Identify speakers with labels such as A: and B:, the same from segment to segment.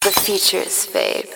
A: The features, babe.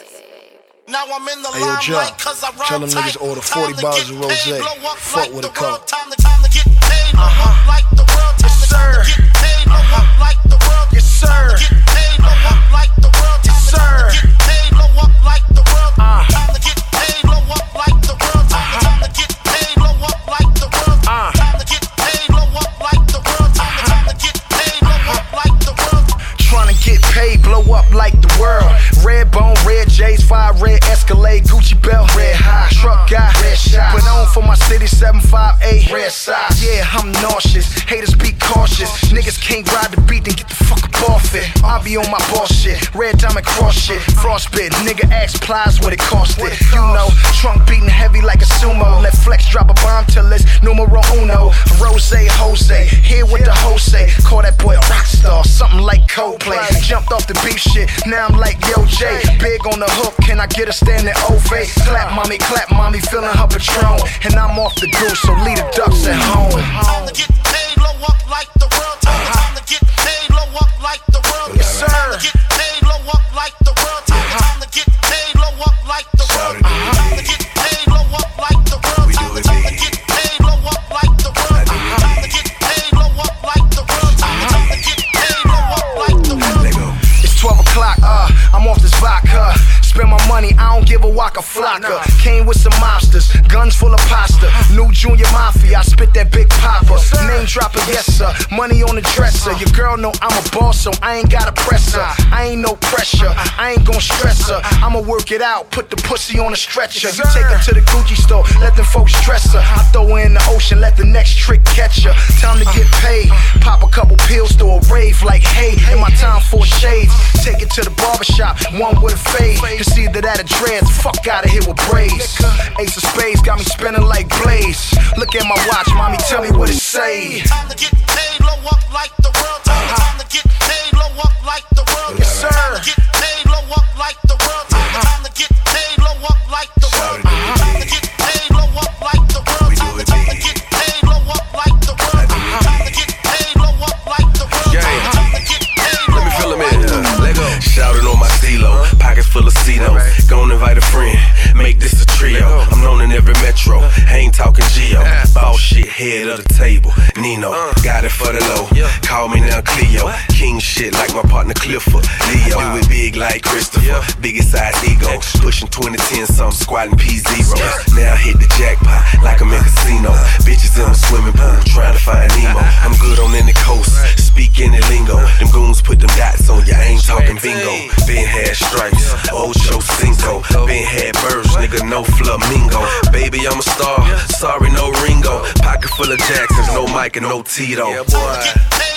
B: Now I'm in the
C: Hey, yo, John, tell them niggas order 40 bottles of rosé. Fuck with a cup.
B: Time to get paid, blow up like the world. Yes, sir. Get paid, blow up like the world. Yes, sir. Get paid, blow up like the world. Yes, sir. Get paid, blow up like the world. Time to get paid, blow up like the world. Time to get paid, blow up like the world. Time to get paid, blow up like the world. Time to get paid, blow up like the world.
C: Tryna get paid, blow up like the world. Red bone, red J's, 5 red Escalade, Gucci belt, red high, truck guy, red shot. Put on for my city, 758, red socks. Yeah, I'm nauseous, haters be cautious. Niggas can't ride the beat, then get the fuck up off it. I be on my boss shit, red diamond cross shit, frostbit. Nigga ask plies what it cost it. You know, trunk beating heavy like a sumo. Let Flex drop a bomb till it's numero uno. Rose, Jose, here with the Jose. Call that boy a rock star, something like Coldplay. Jumped off the beef shit, now I'm like Yo J. Big on the hook, can I get a standing ovation? Clap mommy, feeling her Patron. And I'm off the goose, so leave the ducks at home.
B: Time to get paid, blow up like the world. Time to get paid, blow up like the world.
C: Yes, sir.
B: Time to get paid, blow up like the world. Time to get paid, blow up like the world. Time to get paid, blow up like the world. Time to get paid, blow up like the world. Time to get paid, blow up like the world. Time to get paid, blow up like the world.
C: It's 12 o'clock, I'm off this vodka. Spend my money, I don't give a waka flocka. Came with some mobsters, guns full of pasta. New Junior Mafia, I spit that big popper. Name dropper, yes sir, money on the dresser. Your girl know I'm a boss, so I ain't gotta press her. I ain't no pressure, I ain't gon' stress her. I'ma work it out, put the pussy on a stretcher. You take her to the Gucci store, let them folks dress her. I throw her in the ocean, let the next trick catch her. Time to get paid, pop a couple pills, throw a rave like hey. In my time for shades, take it to the barbershop, one with a fade. It's either that or dreads, fuck outta here with braids. Ace of spades got me spinning like Blaze. Look at my watch, mommy, tell me what it say.
B: Time to get paid, blow up like the world. Time to get paid, blow up like the world.
C: Yes, sir.
B: Time to get paid, blow up like the world. Time to get paid, blow up like the world. Time to get paid, blow up like the world. Time to get paid, blow up like the world. Time to get paid, blow up like the world. Time to get paid, blow up.
D: Let me fill him in. Let go. Shouting on my stilo, pockets full of Cenos. Gonna invite a friend, make this a trio. I'm known in every metro, ain't talking Geo. Boss shit, head of the table, Nino. Got it for the low, call me now Cleo. King shit like my partner Clifford. Leo, do it big like Christopher, biggest size ego. Pushing 2010, something squatting P0. Now I hit the jackpot like I'm in casino. Bitches in the swimming pool, trying to find Nemo. I'm good on any coast, speak any lingo. Them goons put them dots on ya, ain't talking bingo. Been had stripes, Ocho Cinco. Been had birds, nigga, no flamingo. Baby, I'm a star, sorry, no Ringo. Pocket full of Jacksons, no Mike and no Tito.
B: Time to get paid,